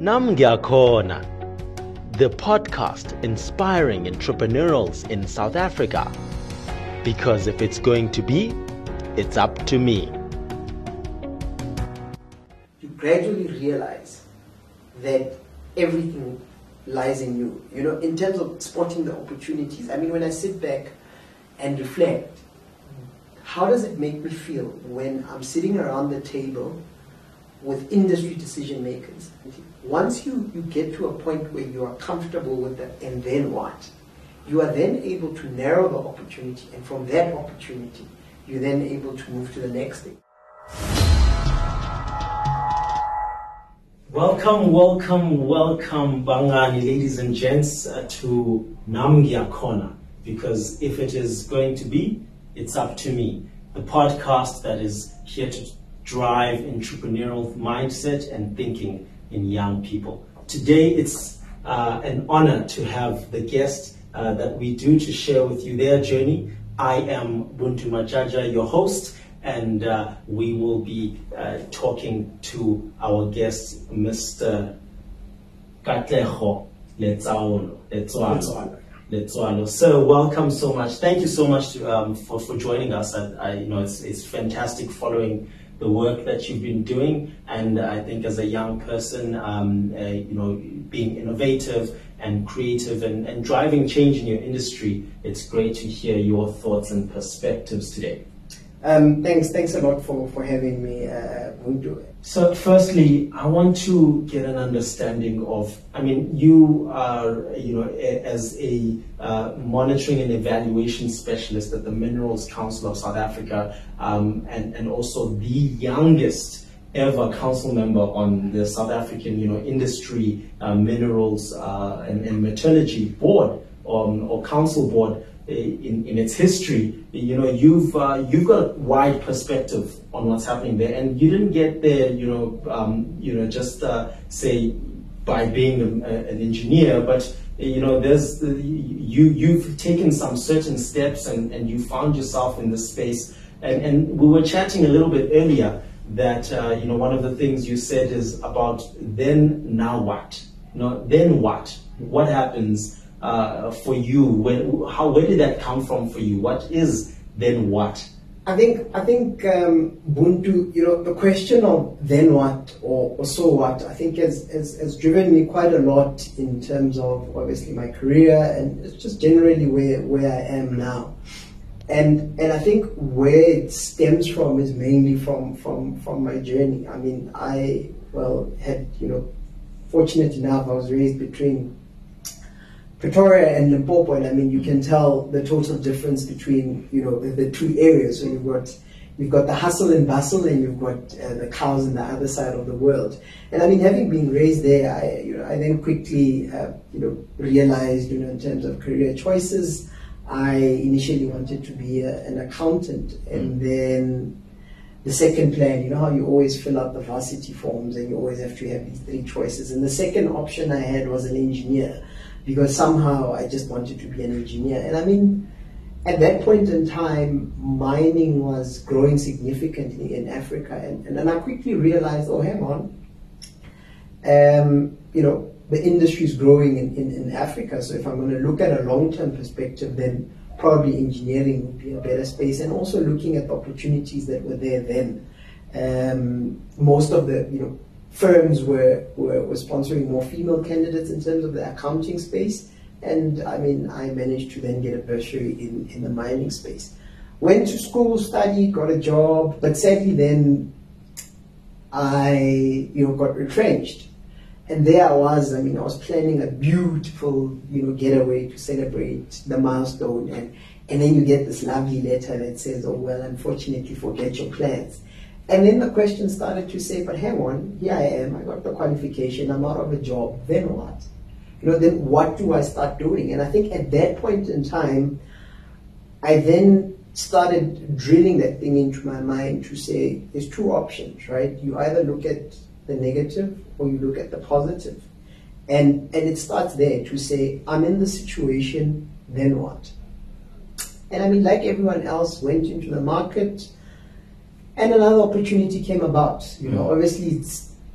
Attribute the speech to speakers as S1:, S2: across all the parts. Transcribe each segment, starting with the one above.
S1: Namgiakhona, the podcast inspiring entrepreneurs in South Africa. Because if it's going to be, it's up to me.
S2: You gradually realize that everything lies in you. You know, in terms of spotting the opportunities. I mean, when I sit back and reflect, how does it make me feel when I'm sitting around the table with industry decision makers? Once you get to a point where you are comfortable with that, and then what? You are then able to narrow the opportunity, and from that opportunity, you're then able to move to the next thing.
S3: Welcome, Bangani, ladies and gents, to Namgiakhona, because if it is going to be, it's up to me. The podcast that is here to drive entrepreneurial mindset and thinking in young people. Today, it's an honor to have the guest that we do to share with you their journey. I am Buntu Majaja, your host, and we will be talking to our guest, Mr. Katleho Letsoalo. So welcome so much. Thank you so much for joining us. I know it's fantastic following the work that you've been doing, and I think as a young person, being innovative and creative and driving change in your industry, it's great to hear your thoughts and perspectives today.
S2: Thanks a lot for having me, Buntu.
S3: So firstly, I want to get an understanding of, you are, as a monitoring and evaluation specialist at the Minerals Council of South Africa, and also the youngest ever council member on the South African, industry, minerals and metallurgy board or council board. In its history, you've got a wide perspective on what's happening there, and you didn't get there, just say by being an engineer, but you've taken some certain steps, and you found yourself in this space, and we were chatting a little bit earlier that one of the things you said is about now what? Then what? What happens? For you, where did that come from for you? What is then what?
S2: I think Buntu, the question of then what or so what, I think has driven me quite a lot in terms of obviously my career, and it's just generally where I am now. And I think where it stems from is mainly from my journey. I mean, I had fortunate enough, I was raised between Pretoria and Limpopo, and you can tell the total difference between the two areas. So you've got the hustle and bustle, and you've got the cows on the other side of the world. And having been raised there, I then quickly realized in terms of career choices, I initially wanted to be an accountant, and then the second plan, how you always fill out the varsity forms, and you always have to have these three choices. And the second option I had was an engineer, because somehow I just wanted to be an engineer. And at that point in time, mining was growing significantly in Africa. And I quickly realized, hang on, the industry is growing in Africa. So if I'm going to look at a long-term perspective, then probably engineering would be a better space. And also looking at the opportunities that were there then. Most of the, firms were sponsoring more female candidates in terms of the accounting space, and I managed to then get a bursary in the mining space. Went to school, studied, got a job, but sadly then I got retrenched, and there I was. I was planning a beautiful getaway to celebrate the milestone, and then you get this lovely letter that says, unfortunately, forget your plans. And then the question started to say, but hang on, here I am, I got the qualification, I'm out of a job, then what? Then what do I start doing? And I think at that point in time, I then started drilling that thing into my mind to say, there's two options, right? You either look at the negative or you look at the positive. And it starts there to say, I'm in the situation, then what? And like everyone else, went into the market, and another opportunity came about. Obviously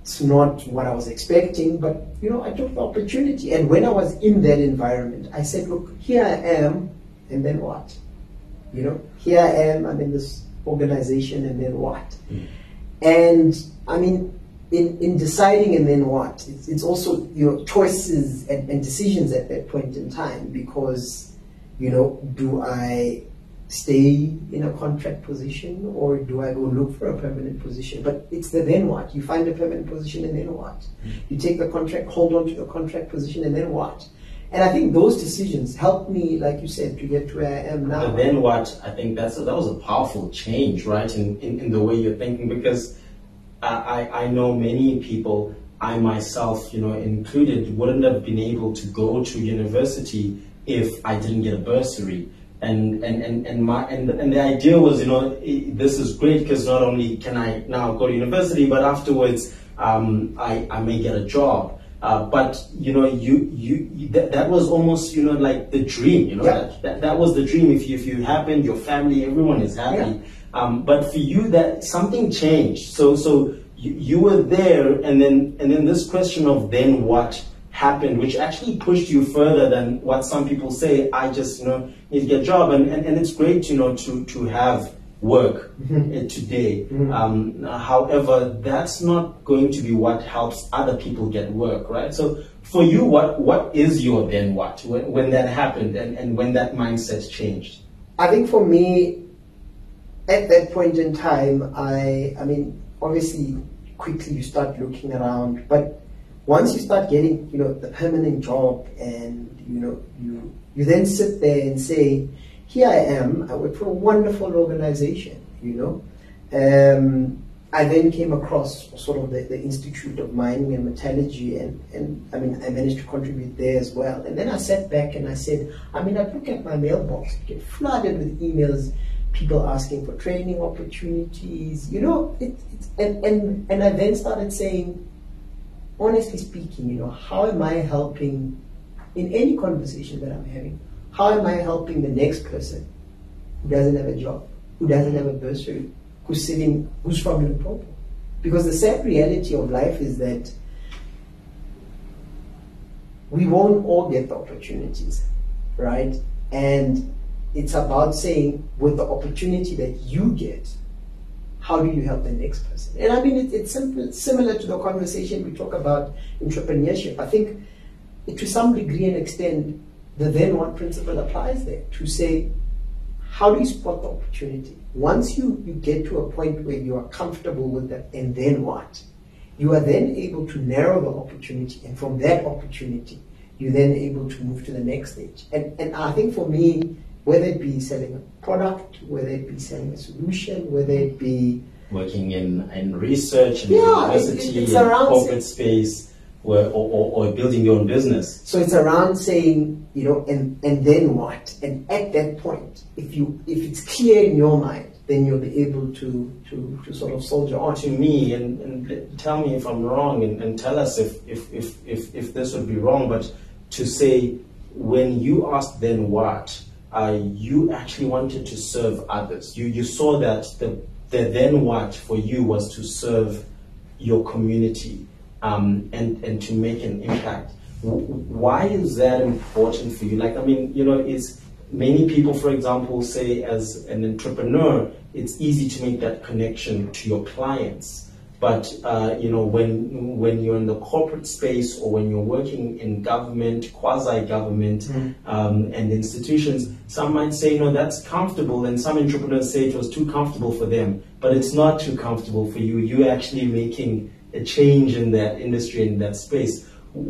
S2: it's not what I was expecting, but I took the opportunity. And when I was in that environment, I said, look, here I am, and then what? Here I am, I'm in this organization, and then what? And I mean, in deciding and then what, it's also your choices and decisions at that point in time, because do I stay in a contract position, or do I go look for a permanent position? But it's the then what. You find a permanent position, and then what? You take the contract, hold on to the contract position, and then what? And I think those decisions helped me, like you said, to get to where I am now.
S3: But then what? I think that was a powerful change, right, in the way you're thinking, because I know many people, I myself, included, wouldn't have been able to go to university if I didn't get a bursary. And the idea was, this is great, because not only can I now go to university, but afterwards I may get a job. But that was almost like the dream. That was the dream. If you happened, your family, everyone is happy. But for you, that something changed. So you were there, and then this question of then what happened, which actually pushed you further than what some people say. I just need to get a job, and it's great to have work today. However, that's not going to be what helps other people get work, right? So for you, what is your then what when that happened and when that mindset changed?
S2: I think for me, at that point in time, I mean, obviously, quickly you start looking around, but once you start getting, the permanent job, and you then sit there and say, here I am, I work for a wonderful organization, I then came across sort of the Institute of Mining and Metallurgy, and I mean, I managed to contribute there as well. And then I sat back and I said, I mean, I'd look at my mailbox, get flooded with emails, people asking for training opportunities, and I then started saying, honestly speaking, how am I helping in any conversation that I'm having? How am I helping the next person who doesn't have a job, who doesn't have a bursary, who's from Limpopo? Because the sad reality of life is that we won't all get the opportunities, right? And it's about saying, with the opportunity that you get, how do you help the next person? And I mean, it's similar to the conversation we talk about entrepreneurship. I think to some degree and extent, the then what principle applies there, to say, how do you spot the opportunity? Once you get to a point where you are comfortable with that, and then what? You are then able to narrow the opportunity, and from that opportunity, you're then able to move to the next stage. And I think for me, whether it be selling a product, whether it be selling a solution, whether it be
S3: working in research and university and corporate space, or building your own business.
S2: So it's around saying, and then what? And at that point, if it's clear in your mind, then you'll be able to sort of soldier on.
S3: To me, and tell me if I'm wrong, and tell us if this would be wrong, but to say, when you asked then what, you actually wanted to serve others. You saw that the then what for you was to serve your community, and to make an impact. Why is that important for you? Like, I mean, it's many people, for example, say as an entrepreneur, it's easy to make that connection to your clients. But when you're in the corporate space, or when you're working in government, quasi-government, and institutions, some might say, that's comfortable, and some entrepreneurs say it was too comfortable for them. But it's not too comfortable for you. You're actually making a change in that industry, in that space.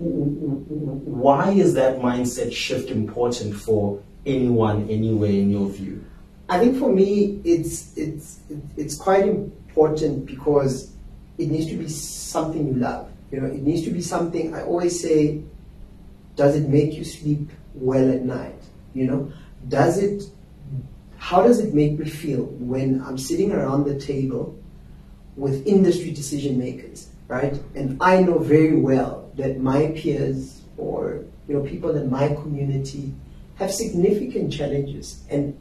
S3: Why is that mindset shift important for anyone, anywhere, in your view?
S2: I think for me, it's quite important because it needs to be something you love. It needs to be something. I always say, does it make you sleep well at night? How does it make me feel when I'm sitting around the table with industry decision makers, right? And I know very well that my peers, or people in my community, have significant challenges, and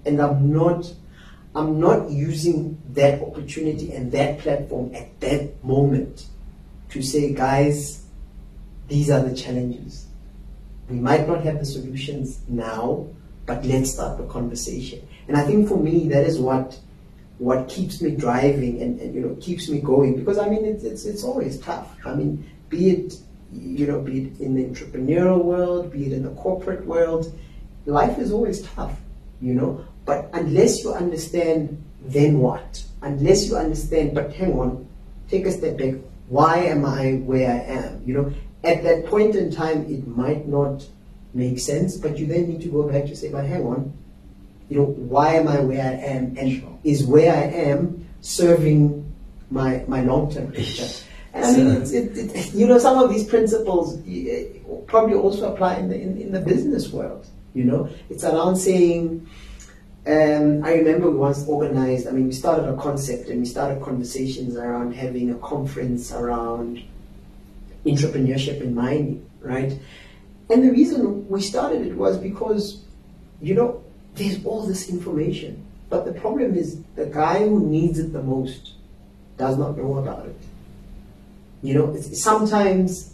S2: I'm not using that opportunity and that platform at that moment to say, guys, these are the challenges. We might not have the solutions now, but let's start the conversation. And I think for me, that is what keeps me driving and keeps me going. Because I mean, it's always tough. I mean, be it in the entrepreneurial world, be it in the corporate world, life is always tough, But unless you understand, then what? Unless you understand, but hang on, take a step back. Why am I where I am? At that point in time, it might not make sense, but you then need to go back to say, but hang on, why am I where I am? And is where I am serving my long-term future? And I mean, some of these principles probably also apply in the business world. It's around saying, I remember we once organized, we started a concept and we started conversations around having a conference around entrepreneurship in mining, right? And the reason we started it was because, there's all this information, but the problem is the guy who needs it the most does not know about it. Sometimes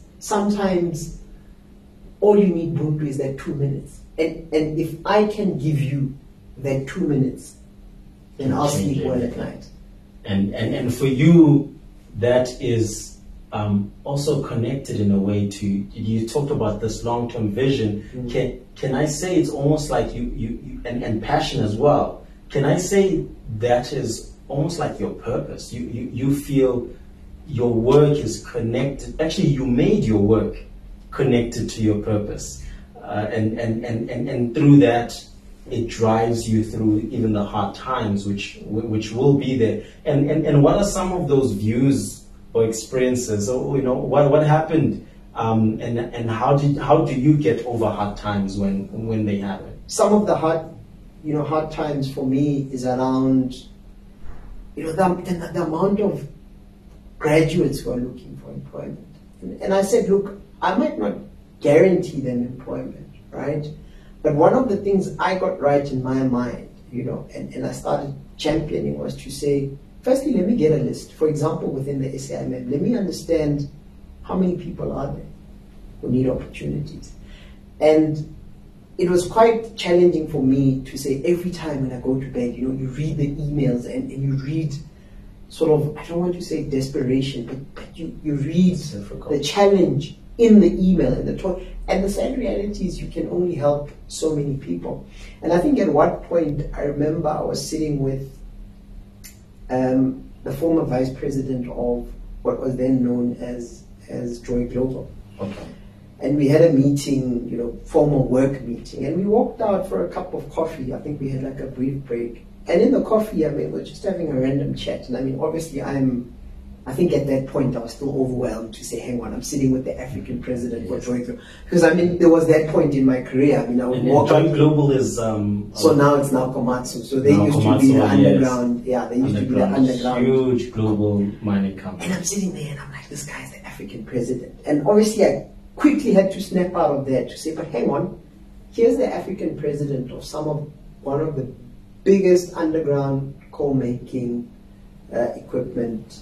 S2: all you need, Buntu, is that 2 minutes. And if I can give you that 2 minutes, then I'll sleep well at night.
S3: And for you, that is also connected in a way to, you talked about this long-term vision. Mm-hmm. Can I say it's almost like you and passion as well? Can I say that is almost like your purpose? You feel your work is connected. Actually, you made your work connected to your purpose, and through that, it drives you through even the hard times, which will be there. And what are some of those views or experiences? So what happened, and how do you get over hard times when they happen?
S2: Some of the hard times for me is around the amount of graduates who are looking for employment. And I said, look, I might not guarantee them employment, right? But one of the things I got right in my mind, and I started championing, was to say, firstly, let me get a list. For example, within the SAIMM, let me understand how many people are there who need opportunities. And it was quite challenging for me to say, every time when I go to bed, you read the emails and you read sort of, I don't want to say desperation, but you read the challenge in the email and the talk. And the sad reality is you can only help so many people. And I think at one point, I remember I was sitting with the former vice president of what was then known as Joy Global.
S3: Okay.
S2: And we had a meeting, formal work meeting, and we walked out for a cup of coffee. I think we had like a brief break. And in the coffee, we're just having a random chat. And obviously I think at that point I was still overwhelmed to say, hang on, I'm sitting with the African president for Joy Global. Because there was that point in my career. I would walk
S3: Joy Global is...
S2: so now it's now Komatsu. So they used to be the underground. Yes. Yeah, they used to be the underground.
S3: Huge global mining company.
S2: And I'm sitting there and I'm like, this guy's the African president. And obviously I quickly had to snap out of that to say, but hang on, here's the African president of one of the biggest underground coal making equipment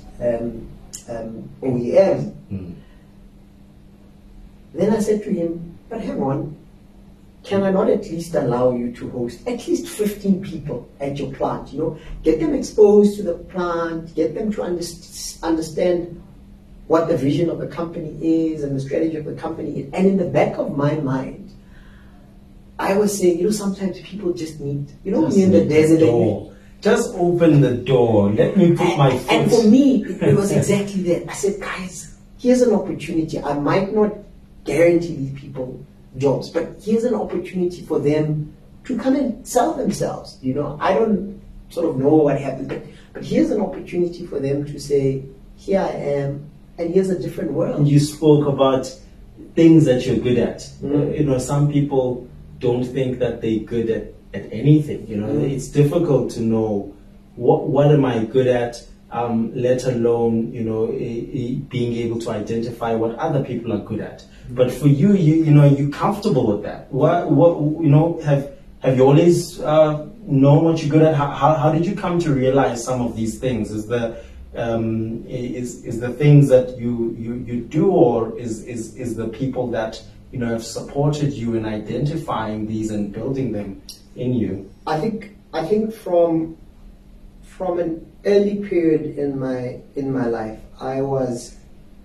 S2: OEM.
S3: Mm.
S2: Then I said to him, but hang on, can I not at least allow you to host at least 15 people at your plant? Get them exposed to the plant, get them to understand what the vision of the company is and the strategy of the company is. And in the back of my mind, I was saying, sometimes people just need, when you're in the desert.
S3: Just open the door. Let me put my foot.
S2: And for me, it was exactly that. I said, guys, here's an opportunity. I might not guarantee these people jobs, but here's an opportunity for them to come and sell themselves. I don't sort of know what happened, but here's an opportunity for them to say, here I am, and here's a different world.
S3: And you spoke about things that you're good at.
S2: Mm.
S3: Some people don't think that they're good at anything. It's difficult to know what am I good at, let alone being able to identify what other people are good at. But for you, you're comfortable with that. Have you always known what you're good at? How did you come to realize some of these things? is the things that you do, or is the people that have supported you in identifying these and building them in you?
S2: I think from an early period in my life, I was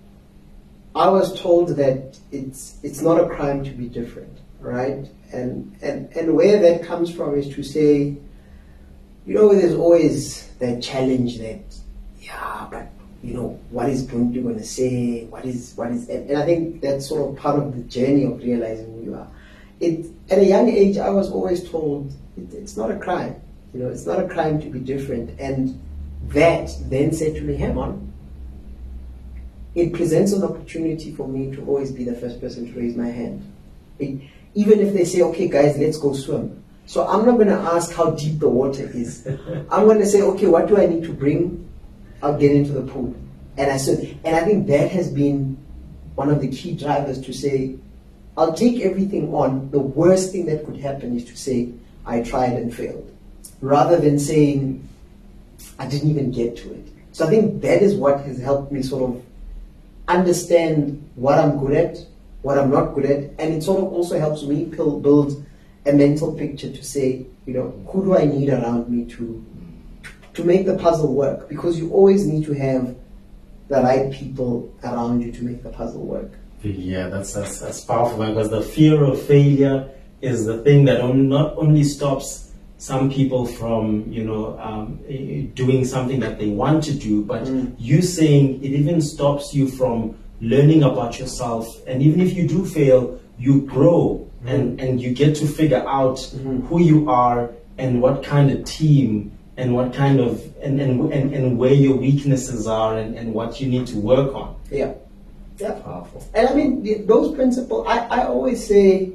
S2: told that it's not a crime to be different, right? And where that comes from is to say, there's always that challenge that, but what is Buntu going to say? What is and I think that's sort of part of the journey of realizing who you are. At a young age, I was always told it's not a crime. It's not a crime to be different. And that then said to me, hang on, it presents an opportunity for me to always be the first person to raise my hand. Even if they say, okay, guys, let's go swim. So I'm not going to ask how deep the water is. I'm going to say, okay, what do I need to bring? I'll get into the pool. And I think that has been one of the key drivers to say, I'll take everything on. The worst thing that could happen is to say, I tried and failed, rather than saying, I didn't even get to it. So I think that is what has helped me sort of understand what I'm good at, what I'm not good at, and it sort of also helps me build a mental picture to say, who do I need around me to make the puzzle work? Because you always need to have the right people around you to make the puzzle work.
S3: Yeah, that's powerful, because the fear of failure is the thing that not only stops some people from doing something that they want to do, but you saying it even stops you from learning about yourself. And even if you do fail, you grow and you get to figure out who you are and what kind of team and what kind of and where your weaknesses are and what you need to work on.
S2: Yeah.
S3: Powerful.
S2: And I mean, those principles, I always say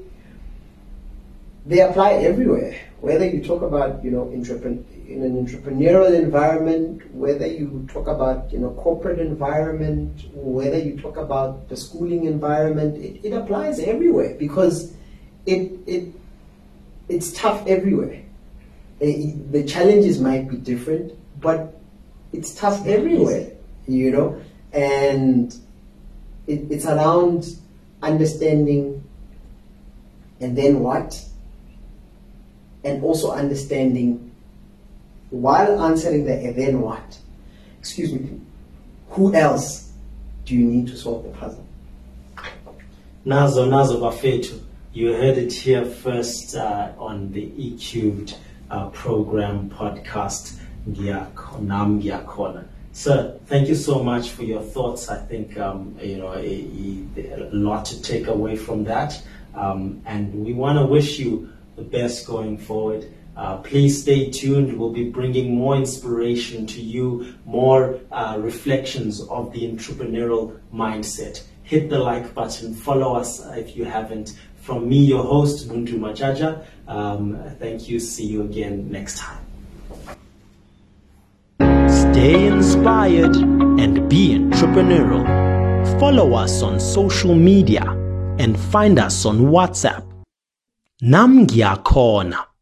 S2: they apply everywhere. Whether you talk about, in an entrepreneurial environment, whether you talk about, corporate environment, whether you talk about the schooling environment, it applies everywhere, because it's tough everywhere. The challenges might be different, but it's tough everywhere, and it's around understanding and then what, and also understanding while answering the and then what, who else do you need to solve the puzzle?
S3: Nazo Bafetu, you heard it here first on the E-Cubed program podcast, Ngiyakona. Sir, thank you so much for your thoughts. I think a lot to take away from that, and we want to wish you the best going forward. Please stay tuned. We'll be bringing more inspiration to you, more reflections of the entrepreneurial mindset. Hit the like button, follow us if you haven't. From me, your host, Buntu Majaja. Thank you. See you again next time.
S1: Stay inspired and be entrepreneurial. Follow us on social media and find us on WhatsApp. Nam Ngiyakona.